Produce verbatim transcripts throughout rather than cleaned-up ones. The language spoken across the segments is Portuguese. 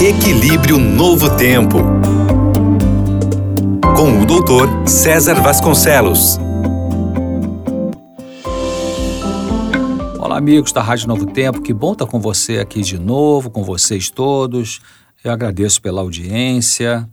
Equilíbrio Novo Tempo, com o doutor César Vasconcelos. Olá, amigos da Rádio Novo Tempo, que bom estar com você aqui de novo, com vocês todos. Eu agradeço pela audiência.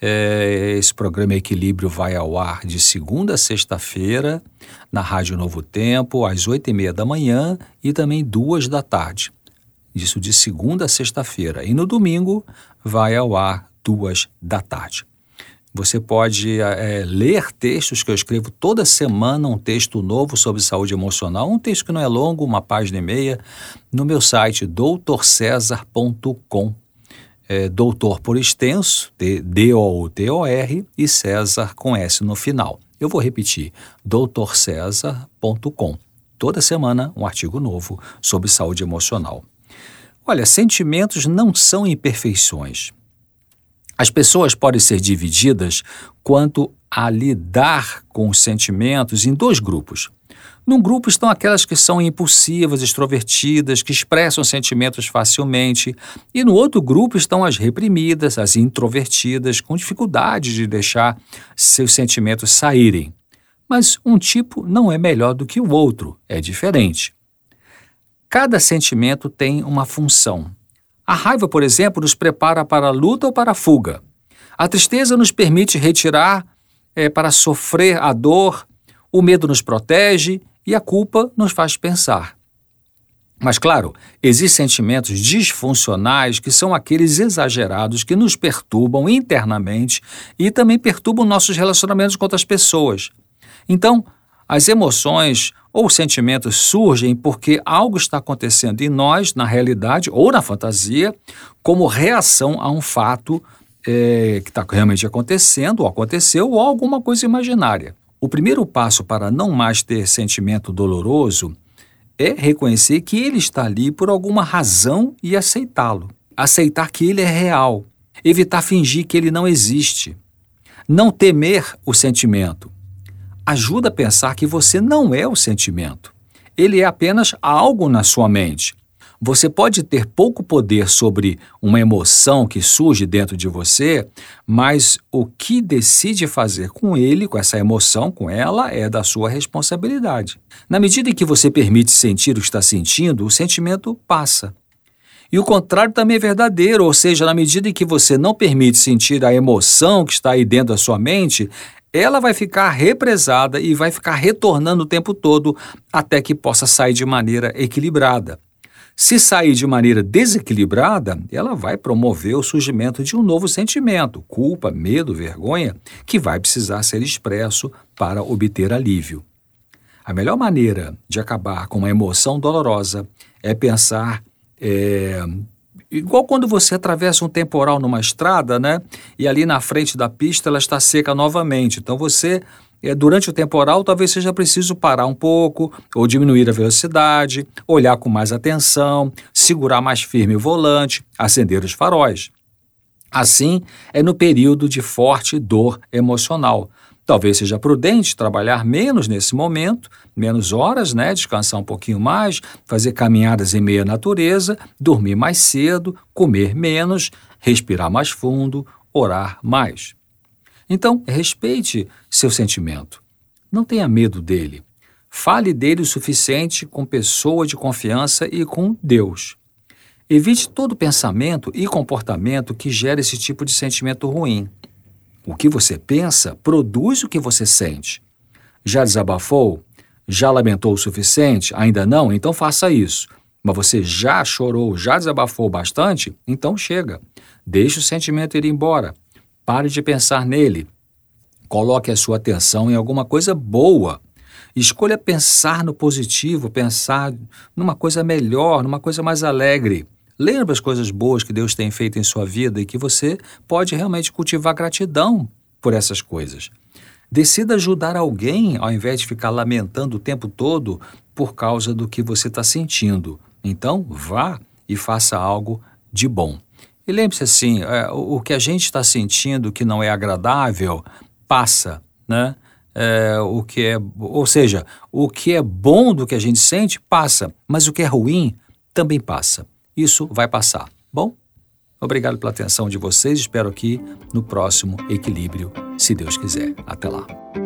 É, esse programa Equilíbrio vai ao ar de segunda a sexta-feira, na Rádio Novo Tempo, às oito e meia da manhã e também duas da tarde. Isso de segunda a sexta-feira. E no domingo vai ao ar duas da tarde. Você pode é, ler textos que eu escrevo toda semana, um texto novo sobre saúde emocional, um texto que não é longo, uma página e meia, no meu site doutor cesar ponto com. É, doutor por extenso, D O T O R, e César com S no final. Eu vou repetir, doutor cesar ponto com. Toda semana um artigo novo sobre saúde emocional. Olha, sentimentos não são imperfeições. As pessoas podem ser divididas quanto a lidar com os sentimentos em dois grupos. Num grupo estão aquelas que são impulsivas, extrovertidas, que expressam sentimentos facilmente, e no outro grupo estão as reprimidas, as introvertidas, com dificuldade de deixar seus sentimentos saírem. Mas um tipo não é melhor do que o outro, é diferente. Cada sentimento tem uma função. A raiva, por exemplo, nos prepara para a luta ou para a fuga. A tristeza nos permite retirar é, para sofrer a dor, o medo nos protege e a culpa nos faz pensar. Mas, claro, existem sentimentos disfuncionais que são aqueles exagerados que nos perturbam internamente e também perturbam nossos relacionamentos com outras pessoas. Então, as emoções ou sentimentos surgem porque algo está acontecendo em nós, na realidade ou na fantasia, como reação a um fato é, que está realmente acontecendo, ou aconteceu, ou alguma coisa imaginária. O primeiro passo para não mais ter sentimento doloroso é reconhecer que ele está ali por alguma razão e aceitá-lo. Aceitar que ele é real. Evitar fingir que ele não existe. Não temer o sentimento. Ajuda a pensar que você não é o sentimento. Ele é apenas algo na sua mente. Você pode ter pouco poder sobre uma emoção que surge dentro de você, mas o que decide fazer com ele, com essa emoção, com ela, é da sua responsabilidade. Na medida em que você permite sentir o que está sentindo, o sentimento passa. E o contrário também é verdadeiro, ou seja, na medida em que você não permite sentir a emoção que está aí dentro da sua mente, ela vai ficar represada e vai ficar retornando o tempo todo até que possa sair de maneira equilibrada. Se sair de maneira desequilibrada, ela vai promover o surgimento de um novo sentimento, culpa, medo, vergonha, que vai precisar ser expresso para obter alívio. A melhor maneira de acabar com uma emoção dolorosa é pensar, é, igual quando você atravessa um temporal numa estrada, né? E ali na frente da pista ela está seca novamente. Então você, durante o temporal, talvez seja preciso parar um pouco, ou diminuir a velocidade, olhar com mais atenção, segurar mais firme o volante, acender os faróis. Assim, é no período de forte dor emocional. Talvez seja prudente trabalhar menos nesse momento, menos horas, né? Descansar um pouquinho mais, fazer caminhadas em meio à natureza, dormir mais cedo, comer menos, respirar mais fundo, orar mais. Então, respeite seu sentimento. Não tenha medo dele. Fale dele o suficiente com pessoa de confiança e com Deus. Evite todo pensamento e comportamento que gere esse tipo de sentimento ruim. O que você pensa produz o que você sente. Já desabafou? Já lamentou o suficiente? Ainda não? Então faça isso. Mas você já chorou, já desabafou bastante? Então chega. Deixe o sentimento ir embora. Pare de pensar nele. Coloque a sua atenção em alguma coisa boa. Escolha pensar no positivo, pensar numa coisa melhor, numa coisa mais alegre. Lembre as coisas boas que Deus tem feito em sua vida e que você pode realmente cultivar gratidão por essas coisas. Decida ajudar alguém ao invés de ficar lamentando o tempo todo por causa do que você está sentindo. Então, vá e faça algo de bom. E lembre-se assim, é, o que a gente está sentindo que não é agradável, passa, né? É, o que é, ou seja, o que é bom do que a gente sente, passa, mas o que é ruim também passa. Isso vai passar. Bom, Obrigado pela atenção de vocês. Espero aqui no próximo Equilíbrio, se Deus quiser. Até lá.